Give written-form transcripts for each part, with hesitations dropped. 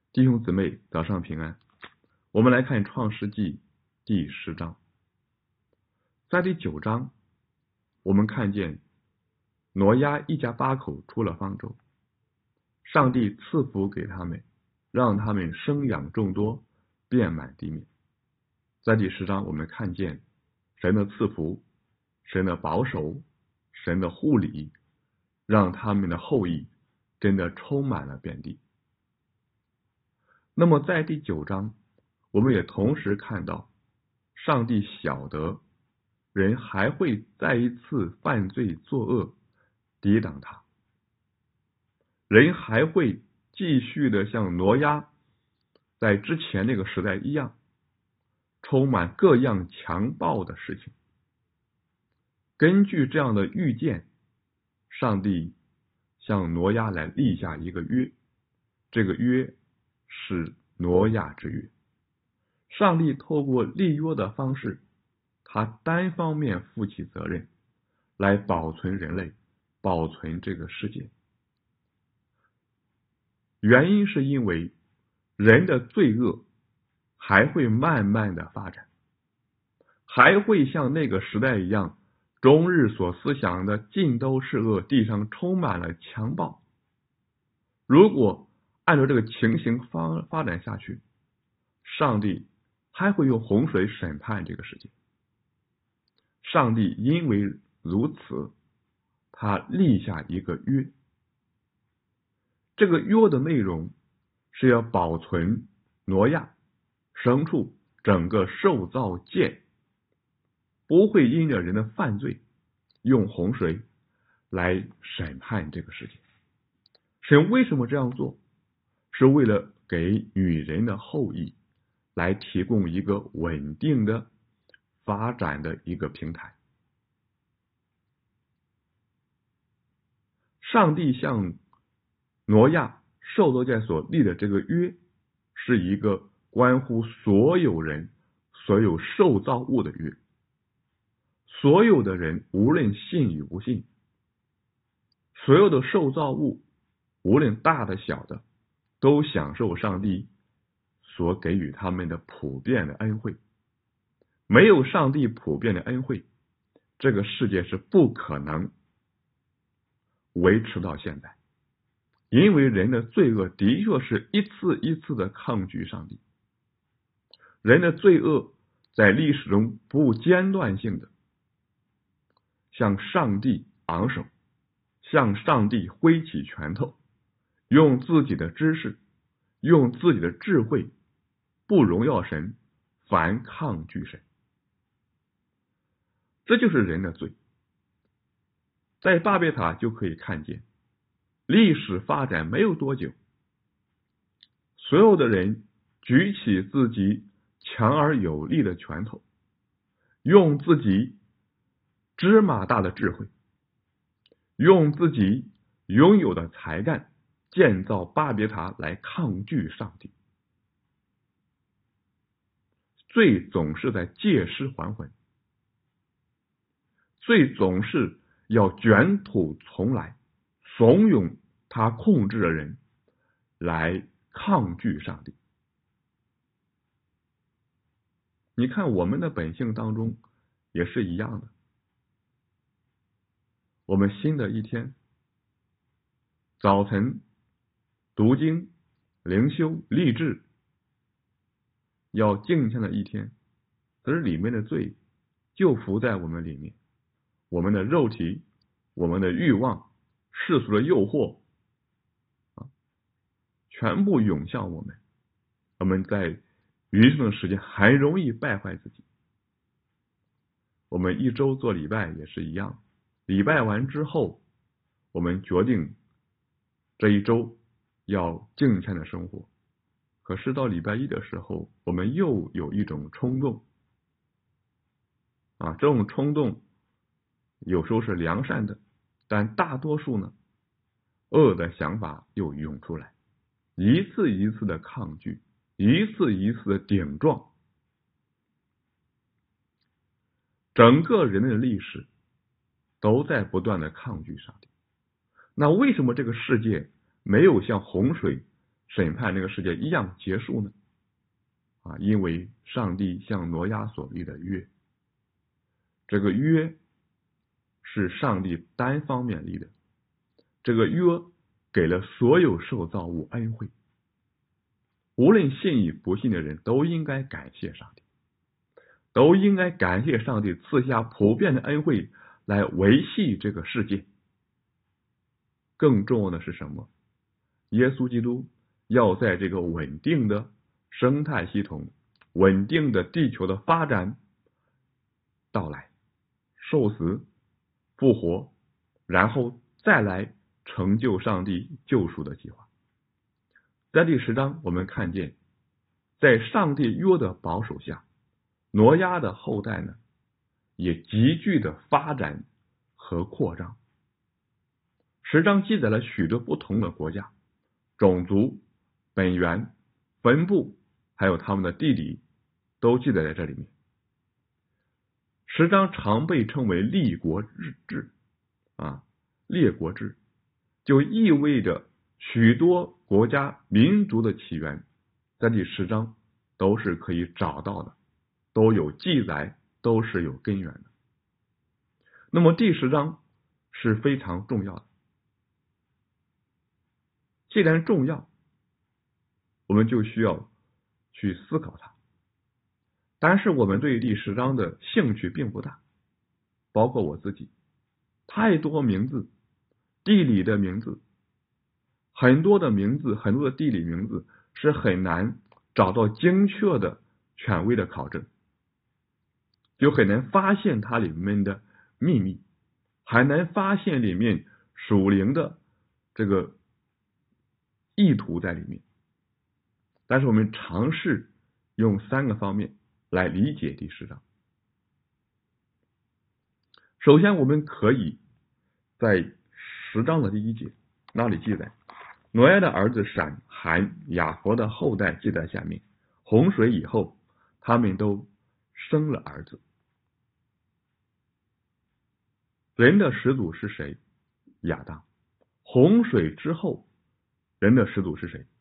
弟兄姊妹，早上平安。我们来看创世纪第10章。在第9章，我们看见挪亚一家8口出了方舟，上帝赐福给他们，让他们生养众多，遍满地面。在第10章，我们看见神的赐福，神的保守，神的护理，让他们的后裔真的充满了遍地。那么在第9章，我们也同时看到上帝晓得人还会再一次犯罪作恶，抵挡他，人还会继续的像挪亚在之前那个时代一样，充满各样强暴的事情。根据这样的预见，上帝向挪亚来立下一个约，这个约是挪亚之约。上帝透过立约的方式，他单方面负起责任，来保存人类，保存这个世界。原因是因为人的罪恶还会慢慢的发展，还会像那个时代一样，终日所思想的尽都是恶，地上充满了强暴。如果按照这个情形发展下去，上帝还会用洪水审判这个世界。上帝因为如此，他立下一个约。这个约的内容是要保存挪亚、牲畜整个受造界不会因着人的犯罪用洪水来审判这个世界。神为什么这样做？是为了给女人的后裔来提供一个稳定的发展的一个平台。上帝向挪亚受造界所立的这个约，是一个关乎所有人、所有受造物的约。所有的人无论信与不信，所有的受造物无论大的小的，都享受上帝所给予他们的普遍的恩惠。没有上帝普遍的恩惠，这个世界是不可能维持到现在。因为人的罪恶的确是一次一次的抗拒上帝，人的罪恶在历史中不间断性的向上帝昂首，向上帝挥起拳头，用自己的知识，用自己的智慧，不荣耀神，反抗拒神。这就是人的罪。在巴别塔就可以看见，历史发展没有多久，所有的人举起自己强而有力的拳头，用自己芝麻大的智慧，用自己拥有的才干，建造巴别塔来抗拒上帝。罪总是在借尸还魂，罪总是要卷土重来，怂恿他控制的人来抗拒上帝。你看我们的本性当中也是一样的。我们新的一天，早晨读经、灵修、立志，要敬虔的一天，可是里面的罪就伏在我们里面，我们的肉体，我们的欲望，世俗的诱惑全部涌向我们。我们在余生的时间很容易败坏自己。我们一周做礼拜也是一样，礼拜完之后，我们决定这一周要敬虔的生活。可是到礼拜一的时候，我们又有一种冲动这种冲动有时候是良善的，但大多数呢，恶的想法又涌出来，一次一次的抗拒，一次一次的顶撞。整个人类的历史都在不断的抗拒上帝。那为什么这个世界没有像洪水审判这个世界一样结束呢？因为上帝向挪亚所立的约，这个约是上帝单方面立的，这个约给了所有受造物恩惠，无论信与不信的人都应该感谢上帝，都应该感谢上帝赐下普遍的恩惠来维系这个世界。更重要的是什么？耶稣基督要在这个稳定的生态系统、稳定的地球的发展到来，受死、复活，然后再来成就上帝救赎的计划。在第10章，我们看见，在上帝约的保守下，挪亚的后代呢，也急剧的发展和扩张。10章记载了许多不同的国家、种族、本源、分布，还有他们的地理，都记载在这里面。10章常被称为立国志列国志，就意味着许多国家民族的起源在第10章都是可以找到的，都有记载，都是有根源的。那么第10章是非常重要的，既然重要，我们就需要去思考它。但是我们对第10章的兴趣并不大，包括我自己，太多名字，地理的名字，很多的名字，很多的地理名字是很难找到精确的权威的考证，就很难发现它里面的秘密，很难发现里面属灵的这个意图在里面。但是我们尝试用3个方面来理解第10章。首先，我们可以在10章的第1节那里记载，挪亚的儿子闪、含、雅弗的后代记在下面，洪水以后，他们都生了儿子。人的始祖是谁？亚当。洪水之后，人的始祖是谁？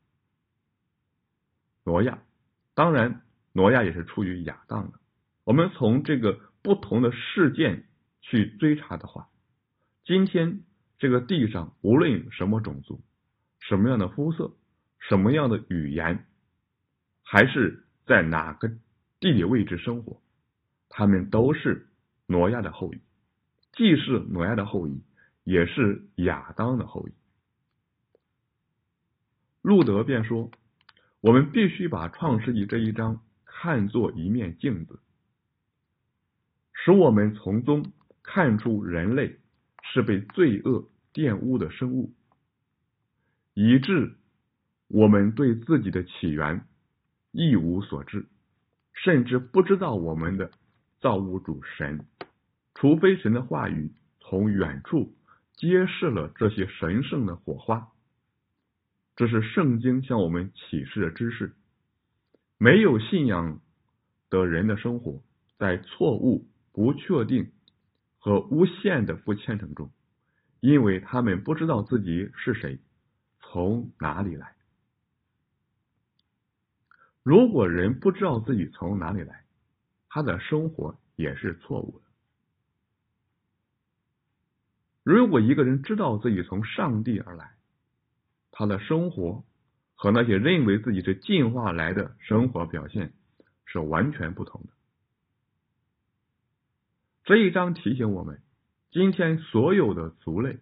挪亚。当然，挪亚也是出于亚当的。我们从这个不同的事件去追查的话，今天这个地上无论什么种族、什么样的肤色、什么样的语言，还是在哪个地理位置生活，他们都是挪亚的后裔，既是挪亚的后裔，也是亚当的后裔。路德便说，我们必须把创世纪这一章看作一面镜子，使我们从中看出人类是被罪恶玷污的生物，以致我们对自己的起源一无所知，甚至不知道我们的造物主神，除非神的话语从远处揭示了这些神圣的火花。这是圣经向我们启示的知识。没有信仰的人的生活在错误、不确定和无限的不虔诚中，因为他们不知道自己是谁，从哪里来。如果人不知道自己从哪里来，他的生活也是错误的。如果一个人知道自己从上帝而来，他的生活和那些认为自己是进化来的生活表现是完全不同的。这一章提醒我们，今天所有的族类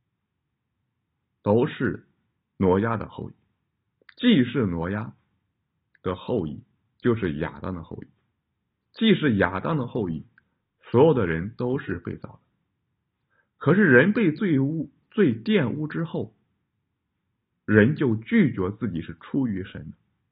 都是挪亚的后裔，既是挪亚的后裔，就是亚当的后裔，既是亚当的后裔，所有的人都是被造的。可是人被罪玷污之后，人就拒绝自己是出于神的。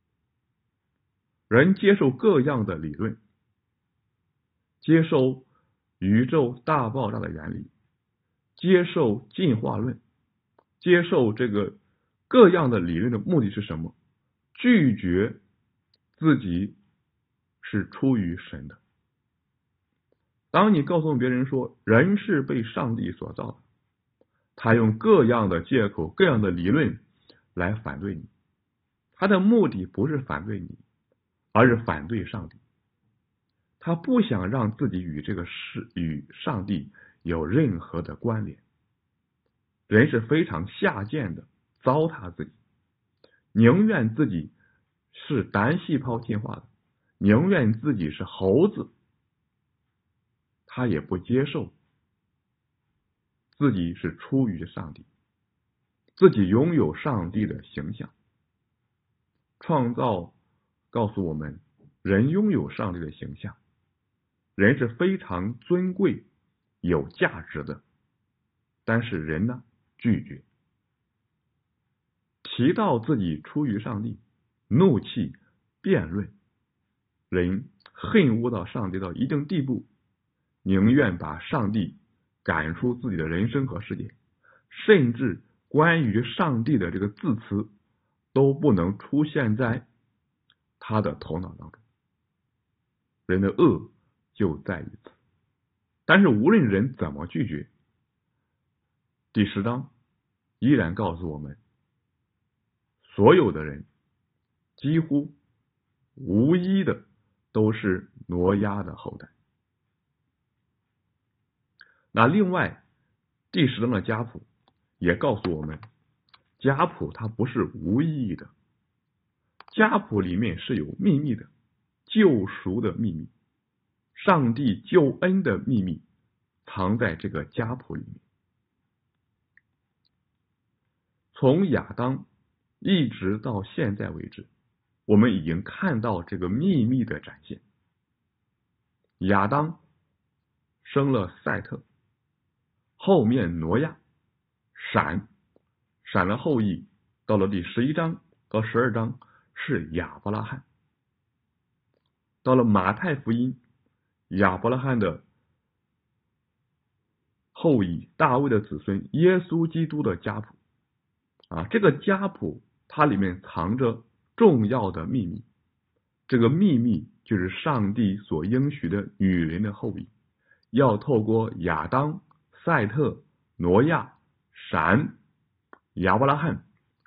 人接受各样的理论，接受宇宙大爆炸的原理，接受进化论，接受这个各样的理论的目的是什么？拒绝自己是出于神的。当你告诉别人说人是被上帝所造的，他用各样的借口、各样的理论来反对你， 他的目的不是反对你，而是反对上帝。他不想让自己与上帝有任何的关联。人是非常下贱的，糟蹋自己，宁愿自己是单细胞进化的，宁愿自己是猴子，他也不接受自己是出于上帝，自己拥有上帝的形象。创造告诉我们，人拥有上帝的形象，人是非常尊贵有价值的，但是人呢，拒绝。提到自己出于上帝，怒气辩论，人恨恶到上帝到一定地步，宁愿把上帝赶出自己的人生和世界，甚至关于上帝的这个字词都不能出现在他的头脑当中。人的恶就在于此。但是无论人怎么拒绝，第10章依然告诉我们，所有的人几乎无一的都是挪亚的后代。那另外第10章的家谱也告诉我们，家谱它不是无意义的，家谱里面是有秘密的，救赎的秘密，上帝救恩的秘密藏在这个家谱里面。从亚当一直到现在为止，我们已经看到这个秘密的展现。亚当生了赛特，后面挪亚，闪的后裔到了第11章到12章是亚伯拉罕。到了马太福音，亚伯拉罕的后裔大卫的子孙耶稣基督的家谱这个家谱它里面藏着重要的秘密，这个秘密就是上帝所应许的女人的后裔，要透过亚当、赛特、挪亚、闪、亚伯拉罕，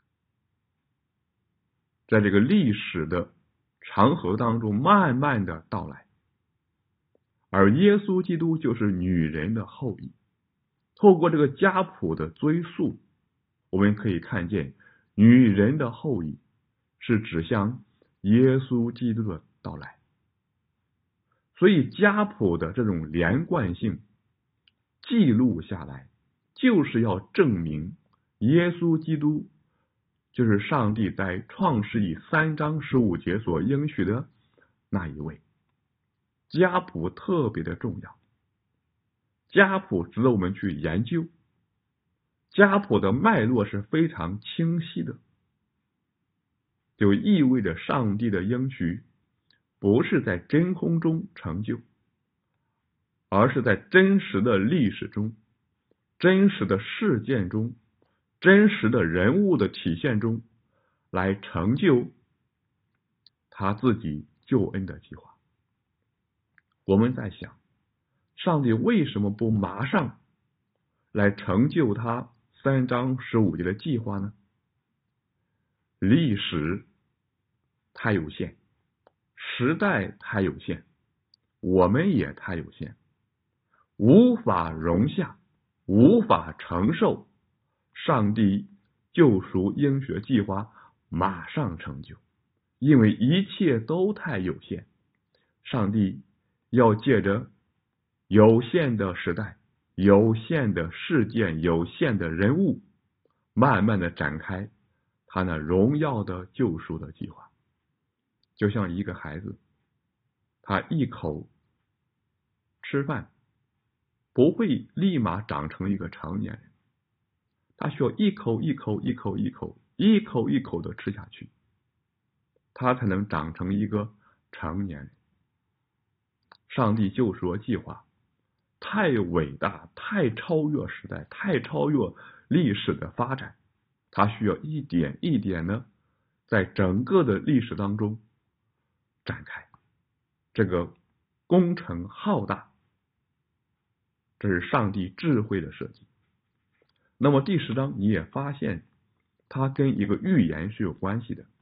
在这个历史的长河当中慢慢的到来。而耶稣基督就是女人的后裔。透过这个家谱的追溯，我们可以看见女人的后裔是指向耶稣基督的到来。所以家谱的这种连贯性记录下来，就是要证明耶稣基督就是上帝在创世纪3章15节所应许的那一位。家谱特别的重要，家谱值得我们去研究，家谱的脉络是非常清晰的，就意味着上帝的应许不是在真空中成就，而是在真实的历史中、真实的事件中、真实的人物的体现中来成就他自己救恩的计划。我们在想，上帝为什么不马上来成就他3章15节的计划呢？历史太有限，时代太有限，我们也太有限，无法容下，无法承受上帝救赎应许计划马上成就，因为一切都太有限。上帝要借着有限的时代、有限的事件、有限的人物，慢慢的展开他那荣耀的救赎的计划。就像一个孩子，他一口吃饭不会立马长成一个成年人，他需要一口一口一口一口一口一口的吃下去，他才能长成一个成年人。上帝救赎的计划太伟大，太超越时代，太超越历史的发展，它需要一点一点的在整个的历史当中展开。这个工程浩大，这是上帝智慧的设计。那么第10章你也发现它跟一个预言是有关系的。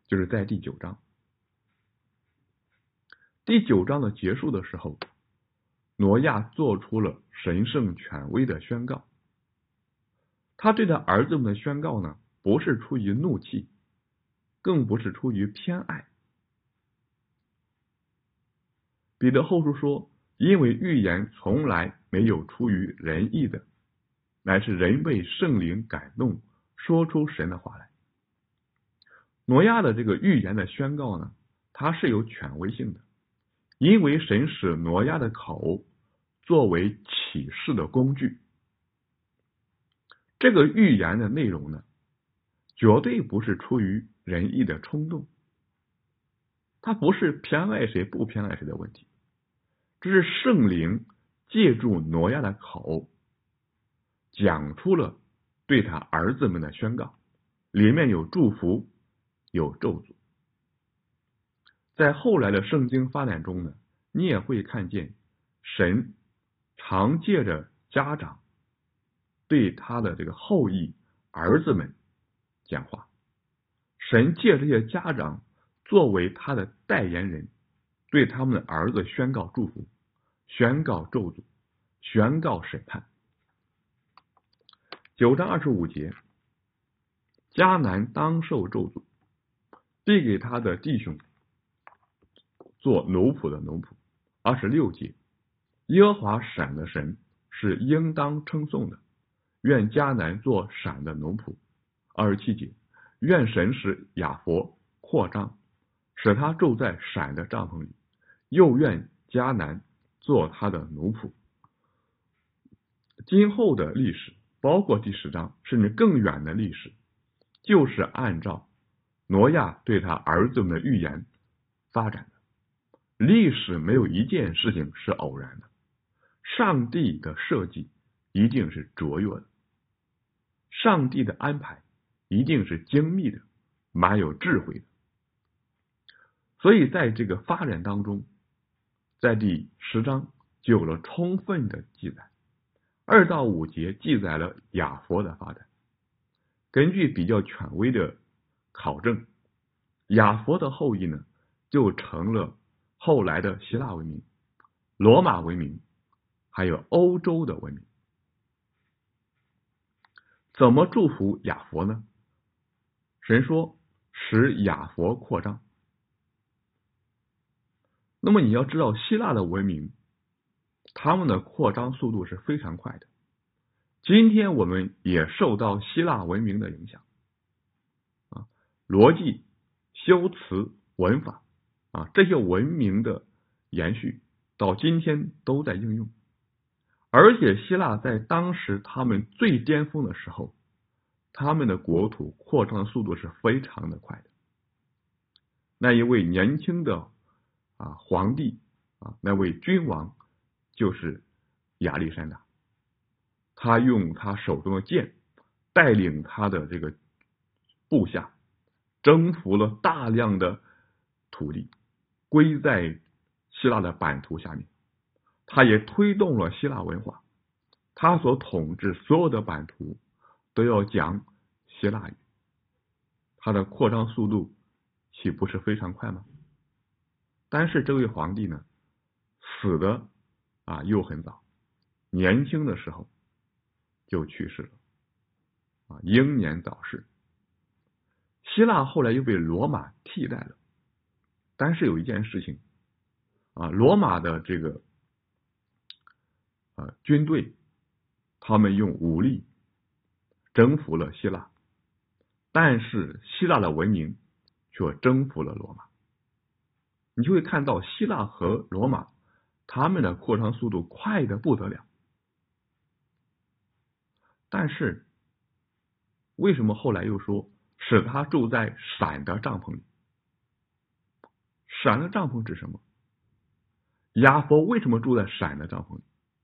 就是在第9章。第9章的结束的时候，挪亚做出了神圣权威的宣告。他对他儿子们的宣告呢，不是出于怒气，更不是出于偏爱。彼得后书说，因为预言从来没有出于人意的，乃是人被圣灵感动，说出神的话来。挪亚的这个预言的宣告呢，它是有权威性的，因为神使挪亚的口作为启示的工具。这个预言的内容呢，绝对不是出于人意的冲动，它不是偏爱谁不偏爱谁的问题，这是圣灵借助挪亚的口讲出了对他儿子们的宣告，里面有祝福有咒诅。在后来的圣经发展中呢，你也会看见神常借着家长对他的这个后裔儿子们讲话，神借这些家长作为他的代言人，对他们的儿子宣告祝福，宣告咒诅，宣告审判。9章25节，迦南当受咒诅，必给他的弟兄做奴仆的奴仆。26节，耶和华闪的神是应当称颂的，愿迦南做闪的奴仆。27节，愿神使雅佛扩张，使他住在闪的帐篷里，又愿迦南做他的奴仆。今后的历史，包括第10章甚至更远的历史，就是按照挪亚对他儿子们的预言发展的。历史没有一件事情是偶然的，上帝的设计一定是卓越的，上帝的安排一定是精密的，蛮有智慧的。所以在这个发展当中，在第10章就有了充分的记载。2到5节记载了雅佛的发展。根据比较权威的考证，雅佛的后裔呢，就成了后来的希腊文明、罗马文明，还有欧洲的文明。怎么祝福雅佛呢？神说使雅佛扩张。那么你要知道，希腊的文明他们的扩张速度是非常快的。今天我们也受到希腊文明的影响逻辑、修辞、文法这些文明的延续到今天都在应用。而且希腊在当时他们最巅峰的时候，他们的国土扩张的速度是非常的快的。那一位年轻的皇帝那位君王就是亚历山大，他用他手中的剑带领他的这个部下征服了大量的土地，归在希腊的版图下面。他也推动了希腊文化，他所统治所有的版图都要讲希腊语，他的扩张速度岂不是非常快吗？但是这位皇帝呢，死的又很早，年轻的时候就去世了英年早逝。希腊后来又被罗马替代了，但是有一件事情罗马的这个军队，他们用武力征服了希腊，但是希腊的文明却征服了罗马。你就会看到希腊和罗马他们的扩张速度快得不得了，但是为什么后来又说使他住在闪的帐篷里？闪的帐篷指什么？雅佛为什么住在闪的帐篷里？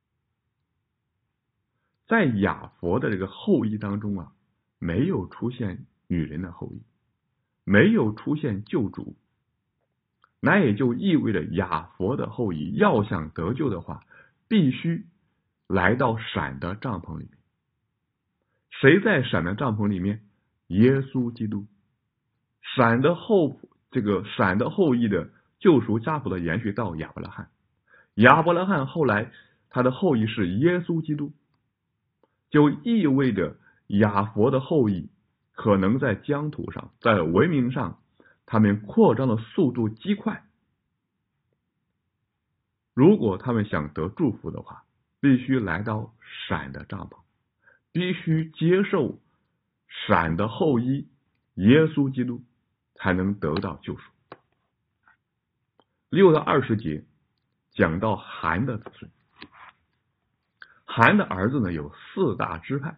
在雅佛的这个后裔当中没有出现女人的后裔，没有出现救主，那也就意味着雅佛的后裔要想得救的话，必须来到闪的帐篷里面。谁在闪的帐篷里面？耶稣基督。 闪的后裔的救赎家谱的延续到亚伯拉罕，亚伯拉罕后来他的后裔是耶稣基督，就意味着亚佛的后裔可能在疆土上，在文明上，他们扩张的速度极快。如果他们想得祝福的话，必须来到闪的帐篷，必须接受闪的后裔耶稣基督，才能得到救赎。6到20节讲到含的子孙，含的儿子呢有四大支派，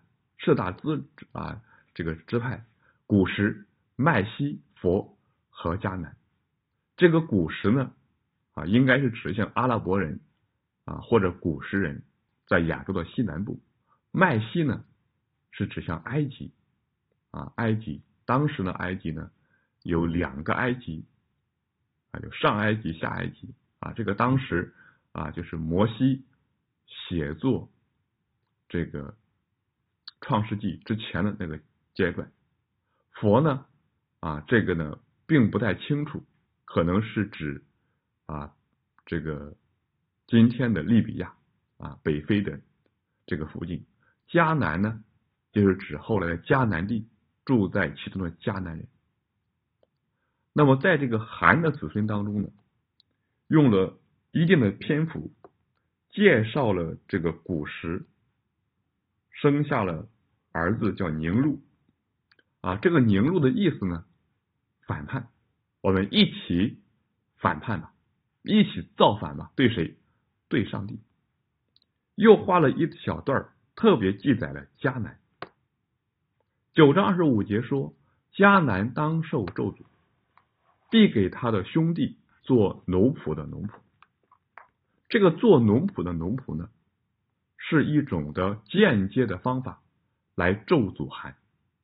这个支派：古时、麦西、佛和迦南。这个古时呢应该是指向阿拉伯人或者古时人在亚洲的西南部。麦西呢是指向埃及埃及当时呢埃及呢有2个埃及有上埃及、下埃及这个当时就是摩西写作这个创世纪之前的那个阶段。佛呢这个呢并不太清楚，可能是指这个今天的利比亚北非的这个附近。迦南呢就是指后来的迦南地，住在其中的迦南人。那么在这个含的子孙当中呢，用了一定的篇幅介绍了这个古时生下了儿子叫宁录这个宁录的意思呢，反叛，我们一起反叛吧，一起造反吧。对谁？对上帝。又花了一小段特别记载了迦南。9章25节说，迦南当受咒诅，必给他的兄弟做奴仆的奴仆。这个做奴仆的奴仆呢，是一种的间接的方法来咒诅含。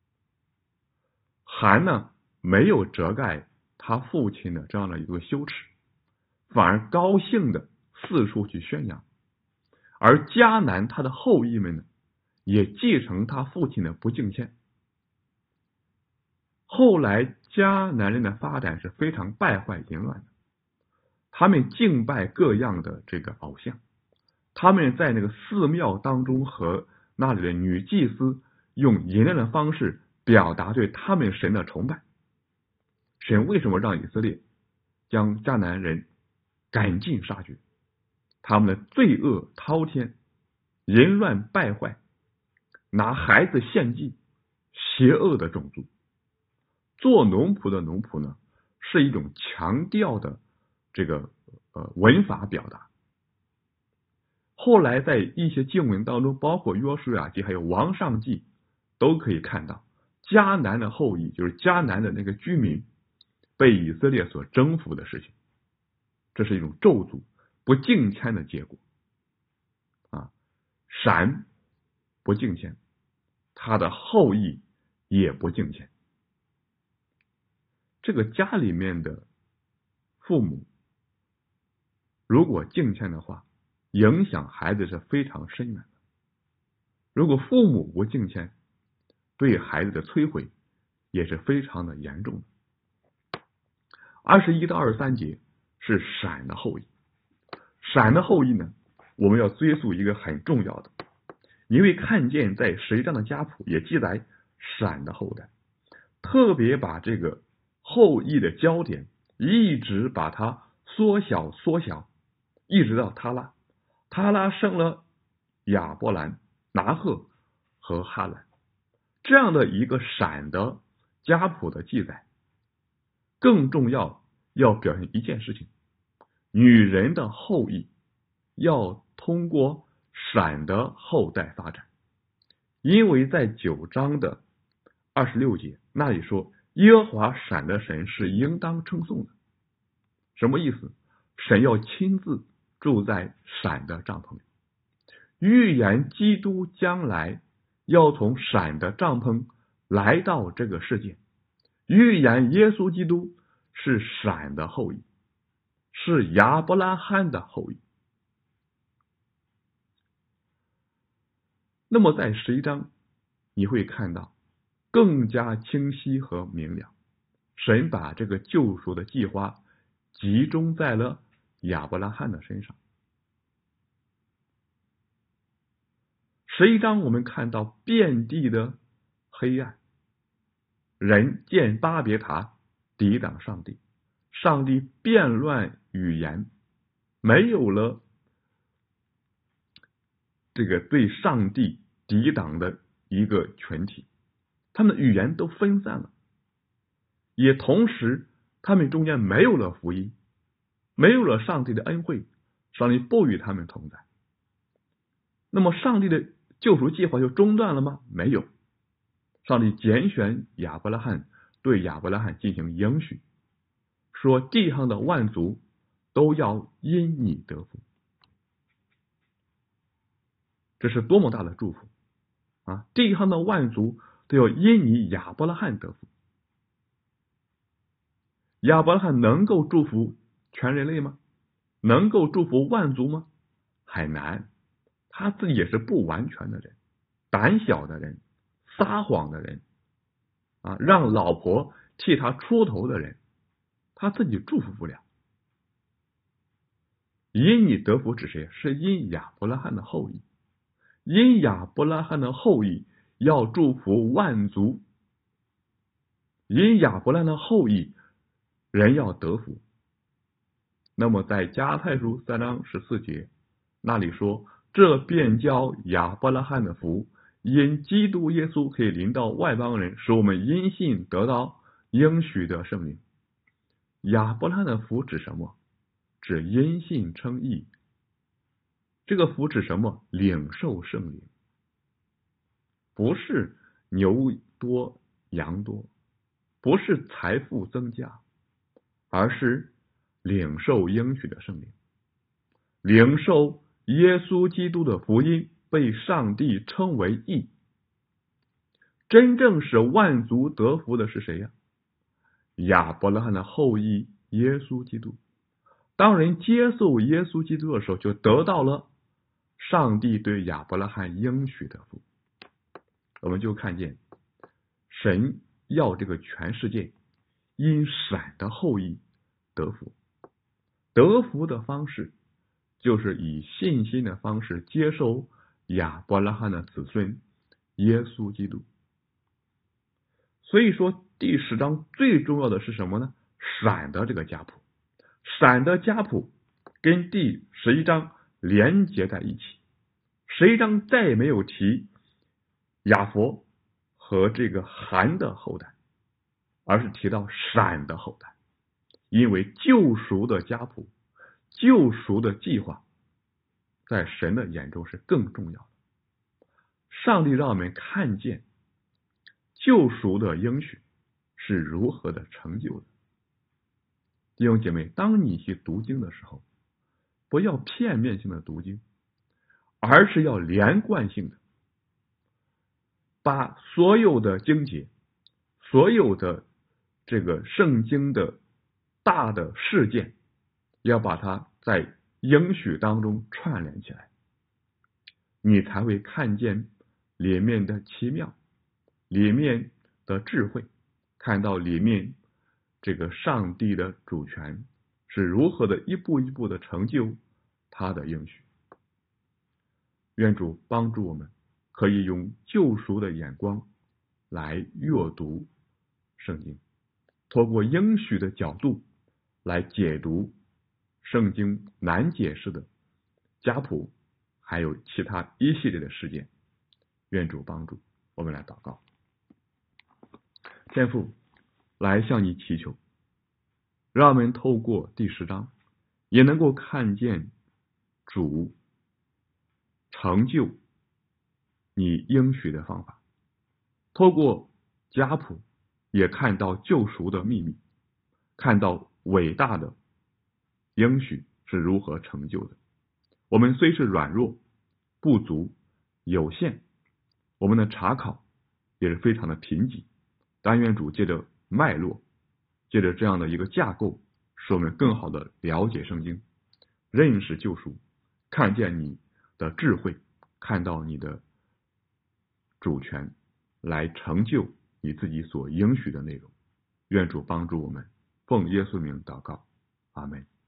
含呢没有遮盖他父亲的这样的一个羞耻，反而高兴的四处去宣扬。而迦南他的后裔们呢，也继承他父亲的不敬虔。后来迦南人的发展是非常败坏淫乱的，他们敬拜各样的这个偶像，他们在那个寺庙当中和那里的女祭司用淫乱的方式表达对他们神的崇拜。神为什么让以色列将迦南人赶尽杀绝？他们的罪恶滔天，淫乱败坏，拿孩子献祭，邪恶的种族。做奴仆的奴仆呢，是一种强调的这个文法表达。后来在一些经文当中，包括约书亚记还有王上记，都可以看到迦南的后裔，就是迦南的那个居民被以色列所征服的事情。这是一种咒诅不敬虔的结果闪不敬虔，他的后裔也不敬虔。这个家里面的父母如果敬虔的话，影响孩子是非常深远的。如果父母不敬虔，对孩子的摧毁也是非常的严重的。21到23节是闪的后裔。闪的后裔呢，我们要追溯一个很重要的，你会看见在11章的家谱也记载闪的后代，特别把这个后裔的焦点一直把它缩小，一直到他拉。他拉生了亚伯兰、拿赫和哈兰，这样的一个闪的家谱的记载，更重要要表现一件事情：女人的后裔要通过闪的后代发展。因为在9章的26节那里说，耶和华闪的神是应当称颂的。什么意思？神要亲自住在闪的帐篷里，预言基督将来要从闪的帐篷来到这个世界，预言耶稣基督是闪的后裔，是亚伯拉罕的后裔。那么在11章你会看到更加清晰和明了， 神把这个救赎的计划集中在了亚伯拉罕的身上。11章我们看到遍地的黑暗，人建巴别塔抵挡上帝，上帝变乱语言，没有了这个对上帝抵挡的一个群体，他们的语言都分散了，也同时他们中间没有了福音，没有了上帝的恩惠，上帝不与他们同在。那么上帝的救赎计划就中断了吗？没有，上帝拣选亚伯拉罕，对亚伯拉罕进行应许，说地上的万族都要因你得福。这是多么大的祝福啊！地上的万族都要因你亚伯拉罕得福。亚伯拉罕能够祝福全人类吗？能够祝福万族吗？很难，他自己也是不完全的人，胆小的人，撒谎的人啊，让老婆替他出头的人，他自己祝福不了。因你得福指谁？是因亚伯拉罕的后裔，因亚伯拉罕的后裔要祝福万族，因亚伯拉罕的后裔人要得福。那么在加拉太书3章14节那里说，这便叫亚伯拉罕的福，因基督耶稣可以临到外邦人，使我们因信得到应许的圣灵。亚伯拉罕的福指什么？指因信称义。这个福指什么？领受圣灵，不是牛多羊多，不是财富增加，而是领受应许的圣灵，领受耶稣基督的福音，被上帝称为义。真正使万族得福的是谁呀？亚伯拉罕的后裔耶稣基督。当人接受耶稣基督的时候，就得到了上帝对亚伯拉罕应许的福。我们就看见神要这个全世界因闪的后裔得福，得福的方式就是以信心的方式接受亚伯拉罕的子孙耶稣基督。所以说第10章最重要的是什么呢？闪的这个家谱，闪的家谱跟第11章连结在一起。11章再也没有提雅弗和这个含的后代，而是提到闪的后代，因为救赎的家谱，救赎的计划在神的眼中是更重要的。上帝让我们看见救赎的应许是如何的成就的。弟兄姐妹，当你去读经的时候，不要片面性的读经，而是要连贯性的把所有的经节，所有的这个圣经的大的事件，要把它在应许当中串联起来，你才会看见里面的奇妙，里面的智慧，看到里面这个上帝的主权是如何的一步一步的成就他的应许。愿主帮助我们可以用救赎的眼光来阅读圣经，透过应许的角度来解读圣经难解释的家谱，还有其他一系列的事件。愿主帮助我们来祷告。天父，来向你祈求，让我们透过第10章也能够看见主成就你应许的方法，透过家谱也看到救赎的秘密，看到伟大的应许是如何成就的。我们虽是软弱、不足、有限，我们的查考也是非常的贫瘠，但愿主借着脉络，借着这样的一个架构，使我们更好的了解圣经，认识救赎，看见你的智慧，看到你的主权，来成就你自己所应许的内容。 愿主帮助我们，奉耶稣名祷告，阿门。